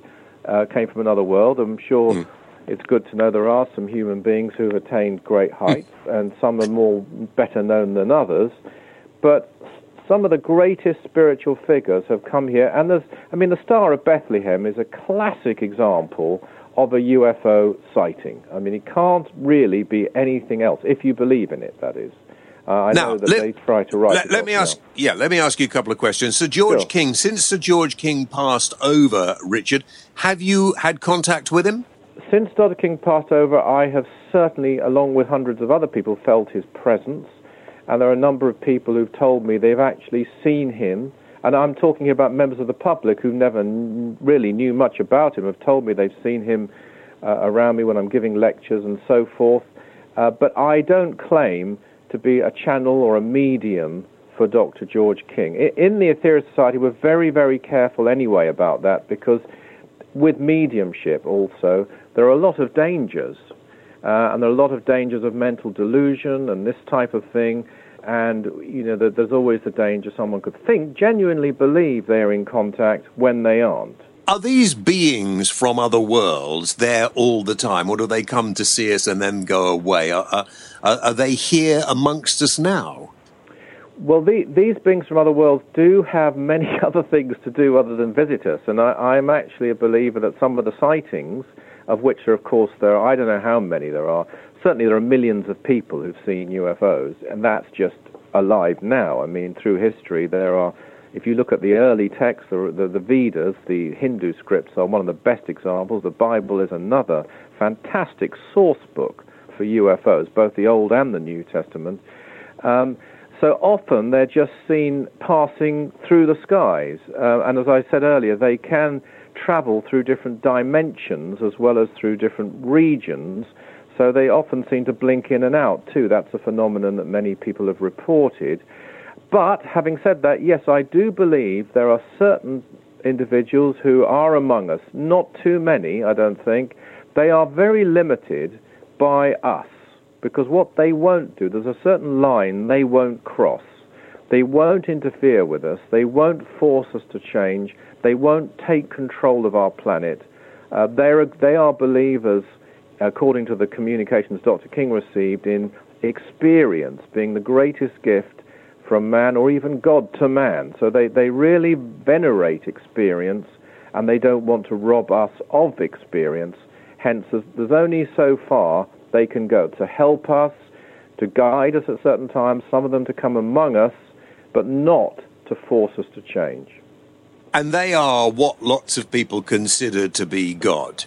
uh, came from another world. I'm sure mm. it's good to know there are some human beings who have attained great heights, mm. and some are more better known than others. But some of the greatest spiritual figures have come here, and there's, I mean, the Star of Bethlehem is a classic example of a U F O sighting. I mean, it can't really be anything else, if you believe in it, that is. Uh, I now, know that let, they try to write let, it let off me now. ask, yeah, let me ask you a couple of questions. Sir George Sure. King, since Sir George King passed over, Richard, have you had contact with him? Since Doctor King passed over, I have certainly, along with hundreds of other people, felt his presence. And there are a number of people who've told me they've actually seen him. And I'm talking about members of the public who never n- really knew much about him, have told me they've seen him uh, around me when I'm giving lectures and so forth. Uh, but I don't claim to be a channel or a medium for Doctor George King. I- in the Aetherius Society, we're very, very careful anyway about that, because with mediumship also, there are a lot of dangers. Uh, and there are a lot of dangers of mental delusion and this type of thing. And, you know, the, there's always the danger someone could think, genuinely believe they're in contact when they aren't. Are these beings from other worlds there all the time, or do they come to see us and then go away? Are, are, are they here amongst us now? Well, the, these beings from other worlds do have many other things to do other than visit us. And I, I'm actually a believer that some of the sightings, of which, are, of course, there are, I don't know how many there are, certainly there are millions of people who've seen U F Os, and that's just alive now. I mean, through history, there are, if you look at the early texts, the, the, the Vedas, the Hindu scripts, are one of the best examples. The Bible is another fantastic source book for U F Os, both the Old and the New Testament. Um, so often they're just seen passing through the skies, uh, and as I said earlier, they can travel through different dimensions as well as through different regions, so they often seem to blink in and out too. That's a phenomenon that many people have reported. But having said that, yes, I do believe there are certain individuals who are among us, not too many, I don't think. They are very limited by us, because what they won't do, there's a certain line they won't cross. They won't interfere with us. They won't force us to change. They won't take control of our planet. Uh, they're, they are believers, according to the communications Doctor King received, in experience being the greatest gift from man, or even God to man. So they, they really venerate experience, and they don't want to rob us of experience. Hence, there's, there's only so far they can go to help us, to guide us at certain times, some of them to come among us, but not to force us to change. And they are what lots of people consider to be God.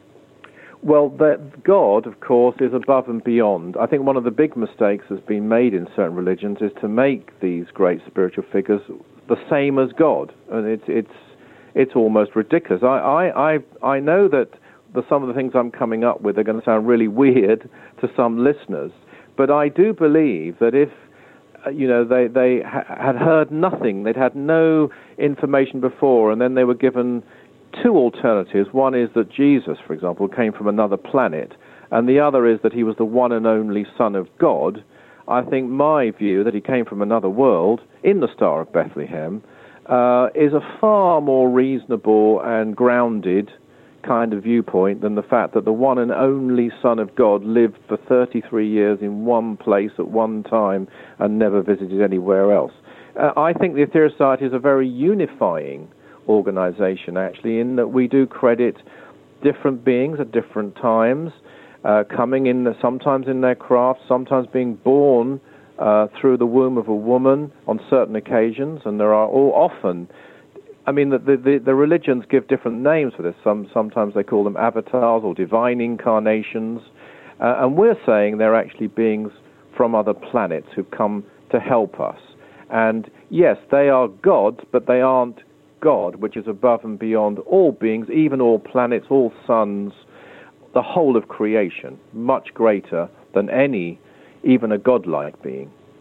Well, that God, of course, is above and beyond. I think one of the big mistakes that's been made in certain religions is to make these great spiritual figures the same as God, and it's it's it's almost ridiculous. I I I, I know that the, some of the things I'm coming up with are going to sound really weird to some listeners, but I do believe that if you know, they, they ha- had heard nothing, they'd had no information before, and then they were given two alternatives. One is that Jesus, for example, came from another planet, and the other is that he was the one and only Son of God. I think my view, that he came from another world, in the Star of Bethlehem, uh, is a far more reasonable and grounded kind of viewpoint than the fact that the one and only Son of God lived for thirty-three years in one place at one time and never visited anywhere else. Uh, I think the Aetherius Society is a very unifying organization, actually, in that we do credit different beings at different times, uh, coming in sometimes in their craft, sometimes being born uh, through the womb of a woman on certain occasions, and there are all often, I mean, the, the, the religions give different names for this. Some Sometimes they call them avatars or divine incarnations. Uh, and we're saying they're actually beings from other planets who've come to help us. And yes, they are gods, but they aren't God, which is above and beyond all beings, even all planets, all suns, the whole of creation, much greater than any, even a godlike being.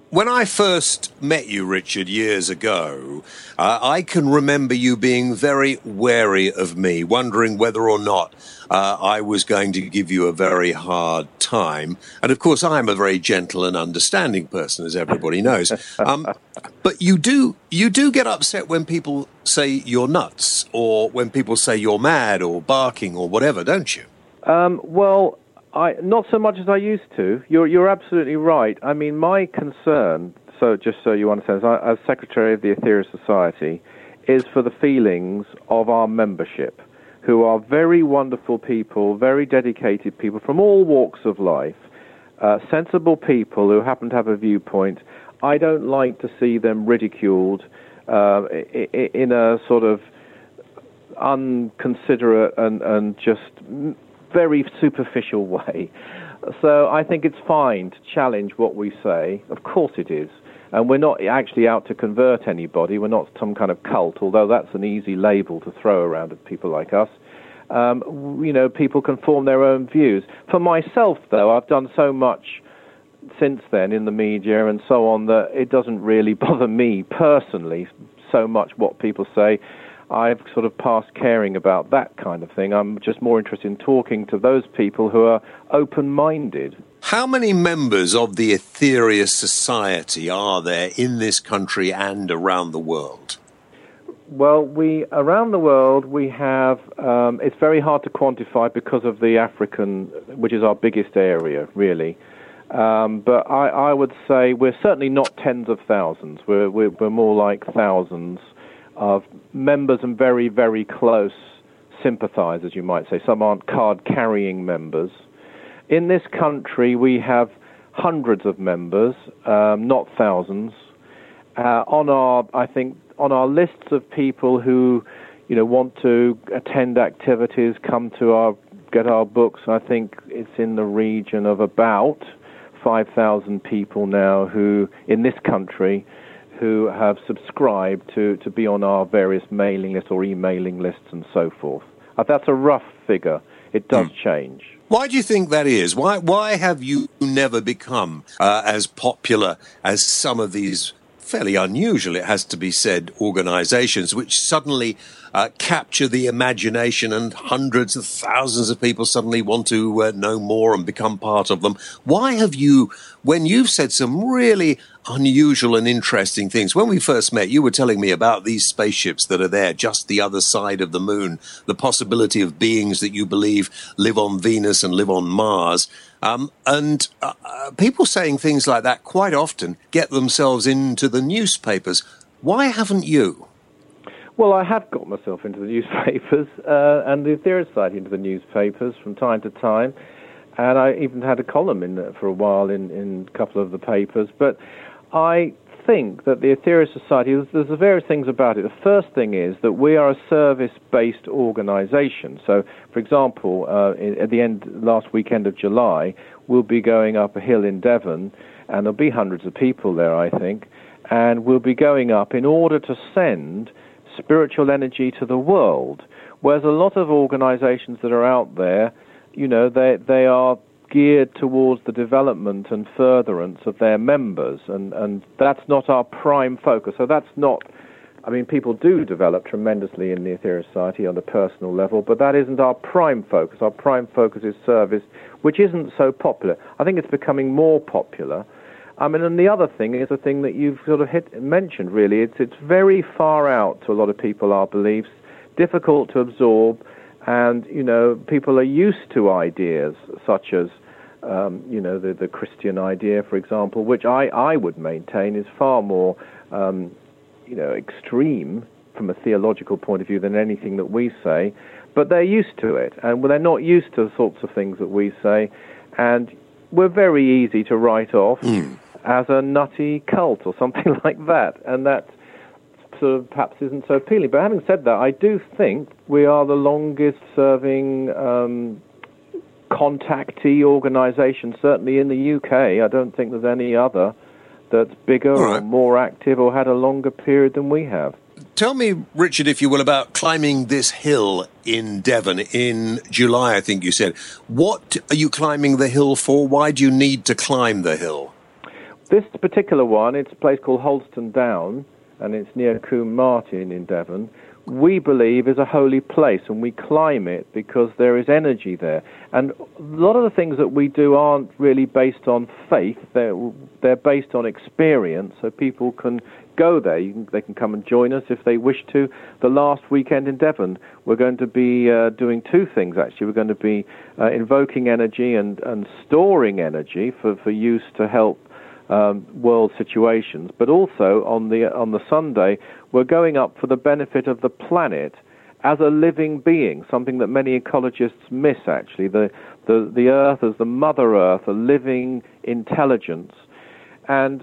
When I first met you, Richard, years ago, uh, I can remember you being very wary of me, wondering whether or not uh, I was going to give you a very hard time. And of course, I'm a very gentle and understanding person, as everybody knows. Um, but you do you do get upset when people say you're nuts, or when people say you're mad, or barking, or whatever, don't you? Um, well, I, not so much as I used to. You're you're absolutely right. I mean, my concern, so just so you understand, as, as Secretary of the Aetherius Society, is for the feelings of our membership, who are very wonderful people, very dedicated people from all walks of life, uh, sensible people who happen to have a viewpoint. I don't like to see them ridiculed uh, in a sort of unconsiderate and, and just very superficial way. So I think it's fine to challenge what we say. Of course it is. And we're not actually out to convert anybody. We're not some kind of cult, although that's an easy label to throw around at people like us. Um, you know, people can form their own views. For myself, though, I've done so much since then in the media and so on that it doesn't really bother me personally so much what people say. I've sort of passed caring about that kind of thing. I'm just more interested in talking to those people who are open-minded. How many members of the Aetherius Society are there in this country and around the world? Well, we around the world we have, um, it's very hard to quantify because of the African, which is our biggest area, really. Um, but I, I would say we're certainly not tens of thousands. We're, we're, we're more like thousands of members and very, very close sympathizers, you might say. Some aren't card-carrying members. In this country, we have hundreds of members, um, not thousands. Uh, on our, I think, on our lists of people who, you know, want to attend activities, come to our, get our books, I think it's in the region of about five thousand people now who, in this country, who have subscribed to, to be on our various mailing lists or emailing lists and so forth. Uh, that's a rough figure. It does mm. change. Why do you think that is? Why why have you never become uh, as popular as some of these fairly unusual, it has to be said, organizations which suddenly uh, capture the imagination and hundreds of thousands of people suddenly want to uh, know more and become part of them? Why have you, when you've said some really unusual and interesting things, when we first met, you were telling me about these spaceships that are there just the other side of the moon, the possibility of beings that you believe live on Venus and live on Mars. Um, and uh, uh, people saying things like that quite often get themselves into the newspapers. Why haven't you? Well, I have got myself into the newspapers uh, and the Aetherius Society into the newspapers from time to time. And I even had a column in there for a while in, in a couple of the papers. But I think that the Aetherius Society, there's, there's various things about it. The first thing is that we are a service-based organization. So, for example, uh, in, at the end, last weekend of July, we'll be going up a hill in Devon, and there'll be hundreds of people there, I think, and we'll be going up in order to send spiritual energy to the world, whereas a lot of organizations that are out there, you know, they they are geared towards the development and furtherance of their members, and, and that's not our prime focus. So that's not, I mean, people do develop tremendously in the Aetherius Society on a personal level, but that isn't our prime focus. Our prime focus is service, which isn't so popular. I think it's becoming more popular. I mean, and the other thing is a thing that you've sort of hit, mentioned, really. It's, it's very far out to a lot of people, our beliefs, difficult to absorb, and, you know, people are used to ideas such as, um, you know, the, the Christian idea, for example, which I, I would maintain is far more, um, you know, extreme from a theological point of view than anything that we say. But they're used to it, and they're not used to the sorts of things that we say, and we're very easy to write off mm. as a nutty cult or something like that, and that sort of perhaps isn't so appealing. But having said that, I do think we are the longest-serving um, contactee organisation, certainly in the U K. I don't think there's any other that's bigger right. or more active or had a longer period than we have. Tell me, Richard, if you will, about climbing this hill in Devon in July, I think you said. What are you climbing the hill for? Why do you need to climb the hill? This particular one, it's a place called Holston Down, and it's near Combe Martin in Devon. We believe is a holy place, and we climb it because there is energy there. And a lot of the things that we do aren't really based on faith; they're they're based on experience. So people can go there. You can, they can come and join us if they wish to. The last weekend in Devon, we're going to be uh, doing two things. Actually, we're going to be uh, invoking energy and and storing energy for for use to help Um, world situations, but also on the on the Sunday we're going up for the benefit of the planet as a living being, something that many ecologists miss. Actually, the the the Earth as the Mother Earth, a living intelligence, and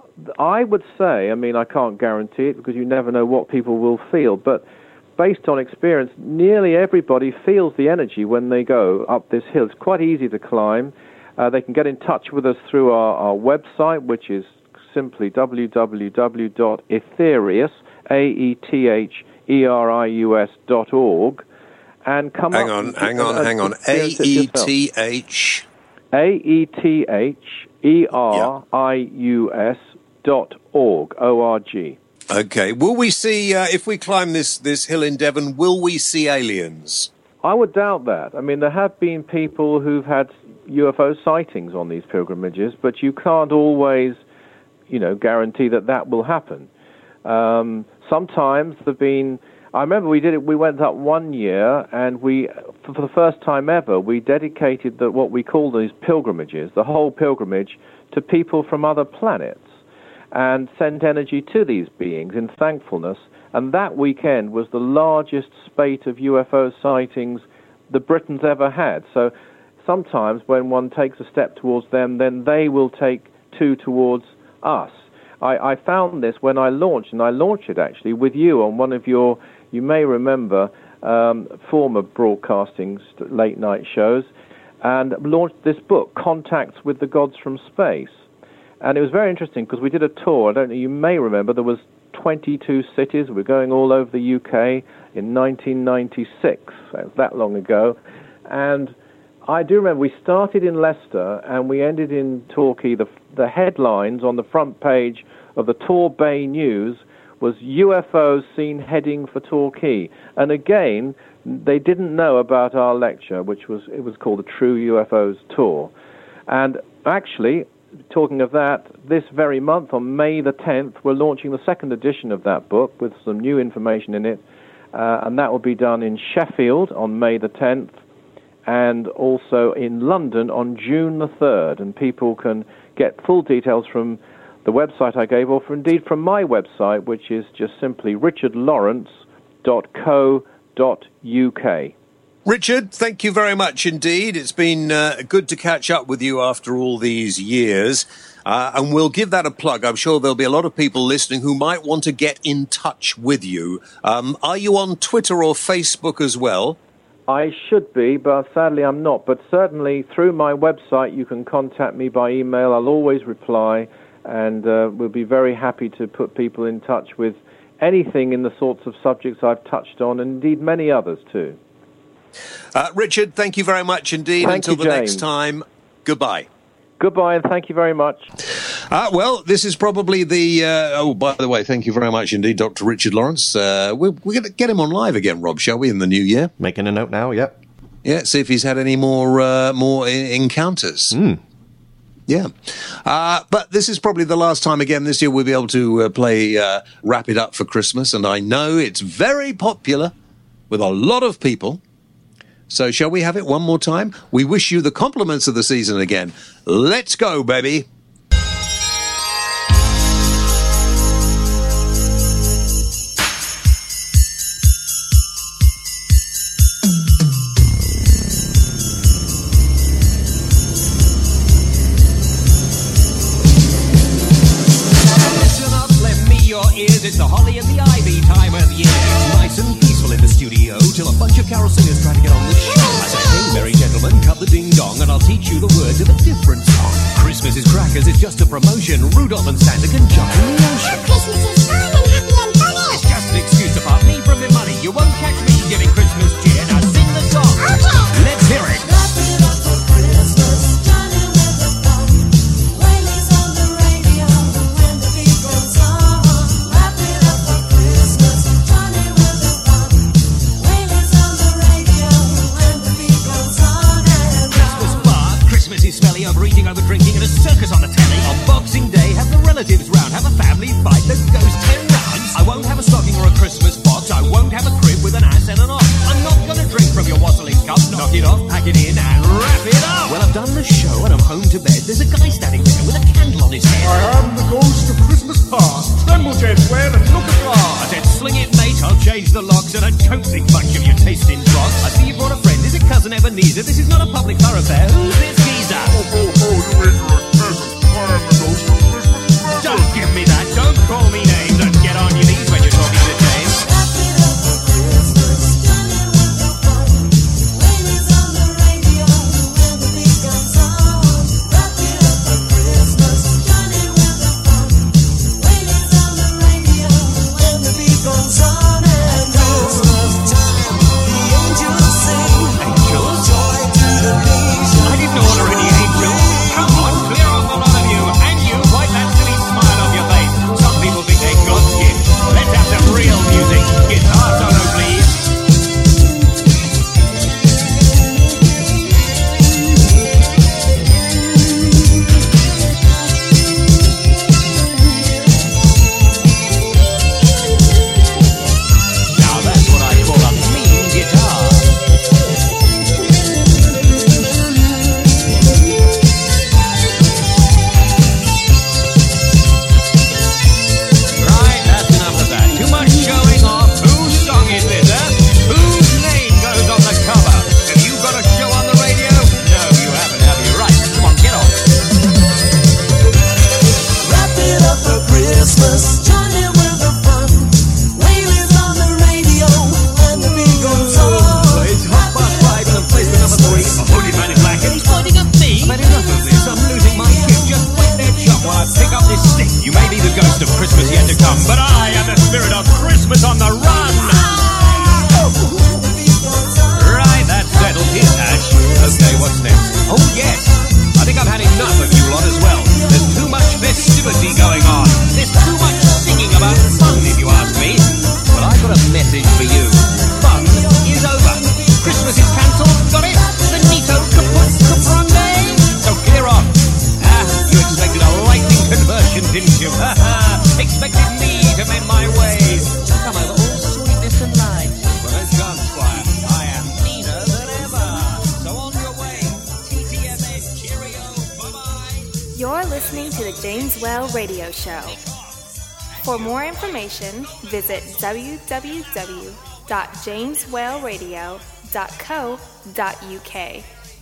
I would say, I mean, I can't guarantee it because you never know what people will feel, but based on experience, nearly everybody feels the energy when they go up this hill. It's quite easy to climb. Uh, they can get in touch with us through our, our website, which is simply w w w dot aetherius, A E T H E R I U S dot org, and come hang up... On, hang on, hang on, hang on. A E T H... A E T H E R I U S dot org, O R G. Okay. Will we see, uh, if we climb this, this hill in Devon, will we see aliens? I would doubt that. I mean, there have been people who've had U F O sightings on these pilgrimages, but you can't always, you know, guarantee that that will happen. Um, sometimes there've been... I remember we did it. We went up one year, and we, for the first time ever, we dedicated the, what we call these pilgrimages, the whole pilgrimage, to people from other planets, and sent energy to these beings in thankfulness. And that weekend was the largest spate of U F O sightings the Britain's ever had. So sometimes when one takes a step towards them, then they will take two towards us. I, I found this when I launched, and I launched it actually with you on one of your, you may remember, um, former broadcasting late night shows, and launched this book, Contacts with the Gods from Space. And it was very interesting because we did a tour. I don't know, you may remember, there was twenty-two cities. We're going all over the U K in nineteen ninety-six. That was that long ago. And I do remember we started in Leicester and we ended in Torquay. The, the headlines on the front page of the Torbay News was U F Os seen heading for Torquay. And again, they didn't know about our lecture, which was, it was called the True U F Os Tour. And actually, talking of that, this very month, on May the tenth, we're launching the second edition of that book with some new information in it, uh, and that will be done in Sheffield on May the tenth, and also in London on June the third, and people can get full details from the website I gave, or for, indeed from my website, which is just simply richard lawrence dot co dot U K. Richard, thank you very much indeed. It's been uh, good to catch up with you after all these years. Uh, and we'll give that a plug. I'm sure there'll be a lot of people listening who might want to get in touch with you. Um, are you on Twitter or Facebook as well? I should be, but sadly I'm not. But certainly through my website you can contact me by email. I'll always reply, and uh, we'll be very happy to put people in touch with anything in the sorts of subjects I've touched on, and indeed many others too. Uh, Richard, thank you very much indeed. Thank Until you, the James. next time, goodbye. Goodbye, and thank you very much. Uh, well, this is probably the... Uh, oh, by the way, thank you very much indeed, Doctor Richard Lawrence. Uh, we're we're going to get him on live again, Rob, shall we, in the new year? Making a note now, yep. Yeah, see if he's had any more uh, more I- encounters. Mm. Yeah. Uh, but this is probably the last time again this year we'll be able to uh, play uh, Wrap It Up for Christmas, and I know it's very popular with a lot of people. So shall we have it one more time? We wish you the compliments of the season again. Let's go, baby. Listen up, lend me your ears. It's the holly and the ivy time of year. Nice and peaceful in the studio till a bunch of carol singers try to get on the show. I say, hey, merry gentlemen, cut the ding-dong and I'll teach you the words of a different song. Christmas is crackers, it's just a promotion. Rudolph and Santa can jump in the ocean. Christmas is fun and happy and funny. It's just an excuse to part me from my money. You won't catch me giving Christmas cheer. Now sing the song. Okay. Let's hear it. Wrap it up for Christmas, Johnny with the thumb. Whaley's on the radio. over drinking and a circus on the telly. On Boxing Day, have the relatives round, have a family fight that goes ten rounds. I won't have a stocking or a Christmas box. I won't have a crib with an ass and an ox. I'm not gonna drink from your wassailing cup. Knock it off, pack it in, and wrap it up. Well, I've done the show and I'm home to bed. There's a guy standing there with a candle on his head. I am the ghost of Christmas past. Tremble, Jenswear, and look at last. I said, sling it, mate, I'll change the locks, and I don't think much of your taste in dross. I see you brought a friend, is it cousin Ebenezer? This is not a public thoroughfare, who's this geezer? Oh, oh, oh, you ignorant peasant. I am the ghost of Christmas past. Don't give me that, don't call me names, and get on your knees when you're talking to James. Radio Show. For more information, visit w w w dot james whale radio dot co dot u k.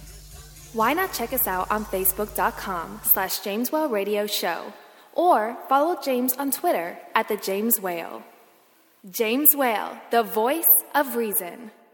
Why not check us out on facebook.com slash James Whale Radio Show or follow James on Twitter at the James Whale. James Whale, the voice of reason.